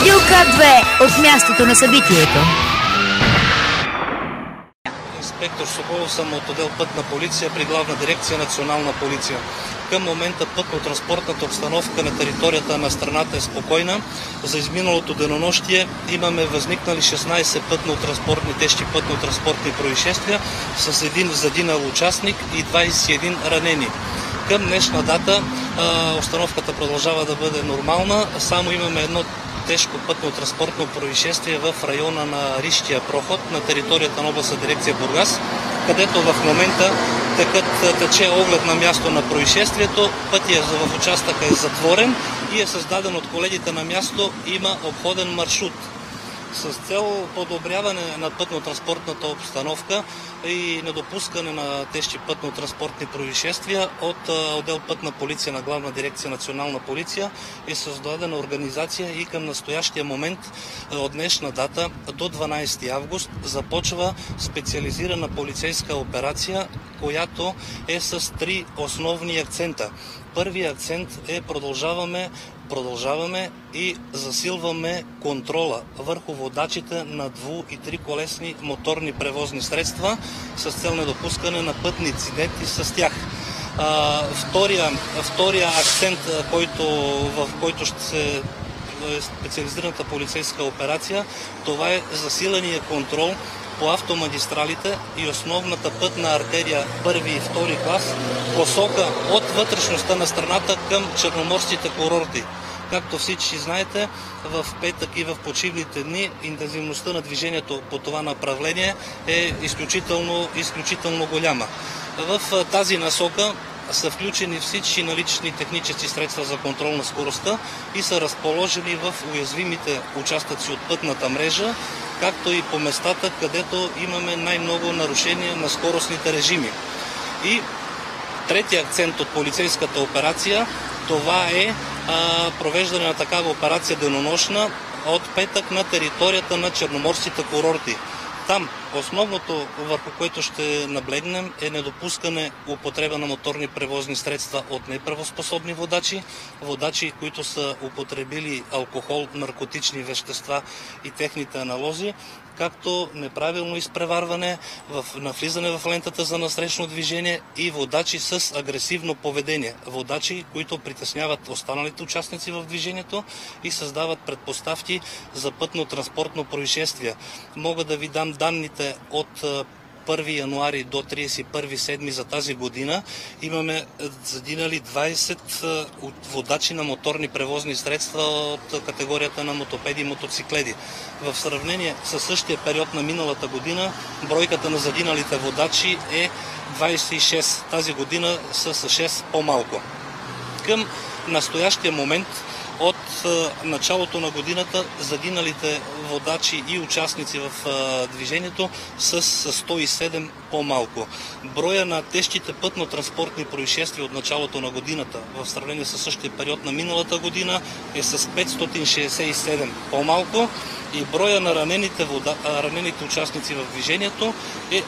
Радио К2 от мястото на събитието. Инспектор Соколов съм от отдел Пътна полиция при Главна дирекция Национална полиция. Към момента пътно-транспортната обстановка на територията на страната е спокойна. За изминалото денонощие имаме възникнали 16 пътно-транспортни, тежки пътно-транспортни происшествия с един загинал участник и 21 ранени. Към днешна дата обстановката продължава да бъде нормална. Само имаме едно тежко пътно-транспортно происшествие в района на Ришкия проход на територията на областна дирекция Бургас, където в момента тече оглед на място на происшествието. Пътят в участъка е затворен и е създаден от колегите на място. Има обходен маршрут. С цел подобряване на пътно-транспортната обстановка и недопускане на тежки пътно-транспортни происшествия от отдел Пътна полиция на Главна дирекция Национална полиция е създадена организация и към настоящия момент от днешна дата до 12 август започва специализирана полицейска операция, която е с 3 основни акцента. Първият акцент е продължаваме и засилваме контрола върху водачите на 2- и 3-колесни моторни превозни средства с цел недопускане на пътни инциденти с тях. Втория акцент, в който ще се специализираната полицейска операция, това е засиления контрол по автомагистралите и основната пътна артерия първи и втори клас, посока от вътрешността на страната към черноморските курорти. Както всички знаете, в петък и в почивните дни интензивността на движението по това направление е изключително голяма. В тази насока са включени всички налични технически средства за контрол на скоростта и са разположени в уязвимите участъци от пътната мрежа, както и по местата, където имаме най-много нарушения на скоростните режими. И третия акцент от полицейската операция, това е провеждане на такава операция денонощна от петък на територията на черноморските курорти. Там основното, върху което ще наблегнем, е недопускане употреба на моторни превозни средства от неправоспособни водачи, които са употребили алкохол, наркотични вещества и техните аналози, както неправилно изпреварване, навлизане в лентата за насрещно движение и водачи с агресивно поведение. Водачи, които притесняват останалите участници в движението и създават предпоставки за пътно-транспортно происшествие. Мога да ви дам данните от 1 януари до 31 за тази година. Имаме загинали 20 водачи на моторни превозни средства от категорията на мотопеди и мотоциклети. В сравнение с същия период на миналата година, бройката на загиналите водачи е 26. Тази година са с 6 по-малко. Към настоящия момент от началото на годината загиналите водачи и участници в движението са с 107 по-малко. Броя на тежките пътно-транспортни происшествия от началото на годината в сравнение с същия период на миналата година е с 567 по-малко и броя на ранените участници в движението е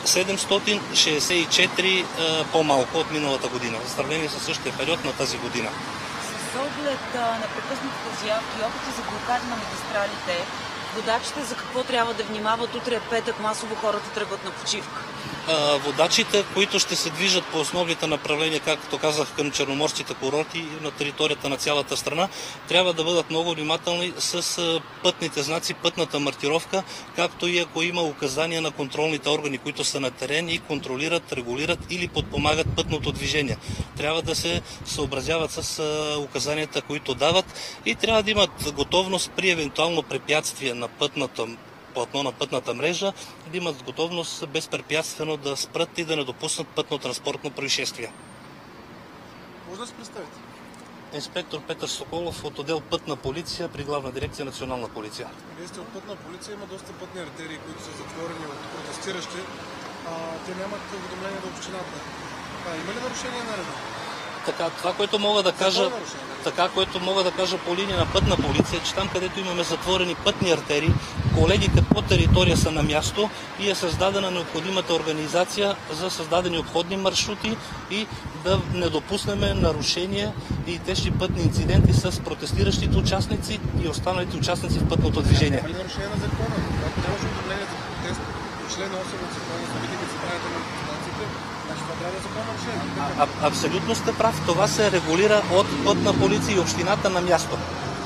764 по-малко от миналата година в сравнение с същия период на тази година. С оглед на прекъснатите заявки и опити за блокади на магистралите, водачите за какво трябва да внимават? Утре е петък, масово хората тръгват на почивка. Водачите, които ще се движат по основните направления, както казах, към черноморските курорти на територията на цялата страна, трябва да бъдат много внимателни с пътните знаци, пътната маркировка, както и ако има указания на контролните органи, които са на терен и контролират, регулират или подпомагат пътното движение. Трябва да се съобразяват с указанията, които дават и трябва да имат готовност при евентуално препятствие на платно на пътната мрежа, да имат готовност безпрепятствено да спрат и да не допуснат пътно-транспортно происшествие. Може да се представите? Инспектор Петър Соколов от отдел Пътна полиция при Главна дирекция Национална полиция. Вие сте от Пътна полиция, има доста пътни артерии, които са затворени от протестиращи. Те нямат уведомление до общината. Има ли нарушение на реда? Това, което мога да кажа по линия на Пътна полиция, че там, където имаме затворени пътни артерии, колегите по територия са на място и е създадена необходимата организация за създадени обходни маршрути и да не допуснем нарушения и тежки пътни инциденти с протестиращите участници и останалите участници в пътното движение. Има ли нарушение на закона? Когато нямаш уведомление за протест по член 8 от закона за видите събранията на манифестациите, значи това трябва да е законно нарушение. Абсолютно сте прав. Това се регулира от Пътна полиция и общината на място.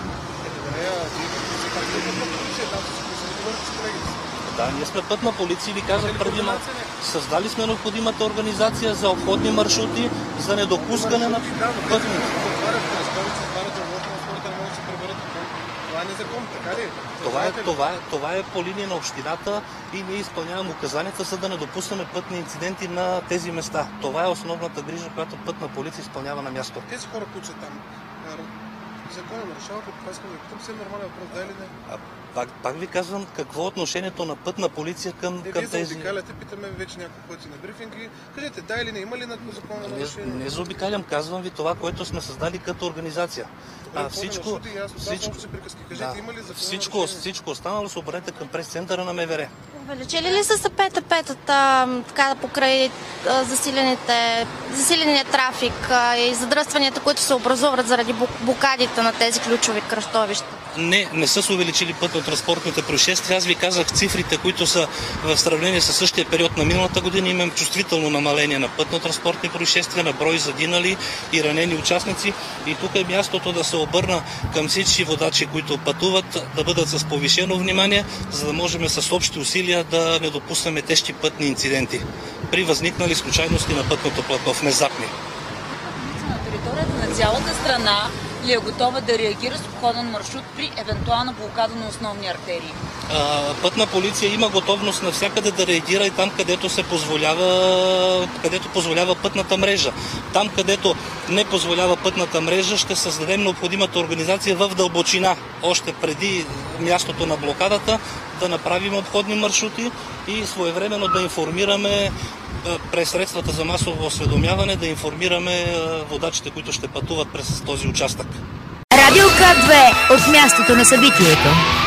Да, ние сме Пътна полиция, ви казах преди малко. Създали сме необходимата организация за обходни маршрути, за недопускане на пътни. Това е незаконно, така ли? Това е по линия на общината и ние изпълняваме указанията, за да не допуснем пътни инциденти на тези места. Това е основната грижа, която Пътна полиция изпълнява на място. Тези хора, които са там, закона нарушават, това искам да питам, си е нормален въпрос, да или не? Пак ви казвам, какво е отношението на Пътна полиция към вие тези... Вие заобикаляте, питаме вече няколко пъти на брифинги. Кажете, да или не, има ли на законно нарушение? Не заобикалям, казвам ви това, което сме създали като организация. Всичко останало се обърнете към прес-центъра на МВР. Увеличили ли са ПТП-тата така покрай засиления трафик и задръстванията, които се образуват заради блокадите на тези ключови кръстовища? Не са се увеличили пътно-транспортните происшествия. Аз ви казах цифрите, които са в сравнение с същия период на миналата година. Имам чувствително намаление на пътно-транспортни происшествия, на брой загинали и ранени участници. И тук е мястото да се обърна към всички водачи, които пътуват, да бъдат с повишено внимание, за да можем с общи усилия да не допуснем тежки пътни инциденти при възникнали случайности на пътното платно, внезапни. На територията на цялата страна ли е готова да реагира с обходен маршрут при евентуална блокада на основни артерии? Пътна полиция има готовност навсякъде да реагира и там, където позволява пътната мрежа. Там, където не позволява пътната мрежа, ще създадем необходимата организация в дълбочина, още преди мястото на блокадата, да направим обходни маршрути и своевременно да информираме през средствата за масово осведомяване, да информираме водачите, които ще пътуват през този участък. Радио К2 от мястото на събитието.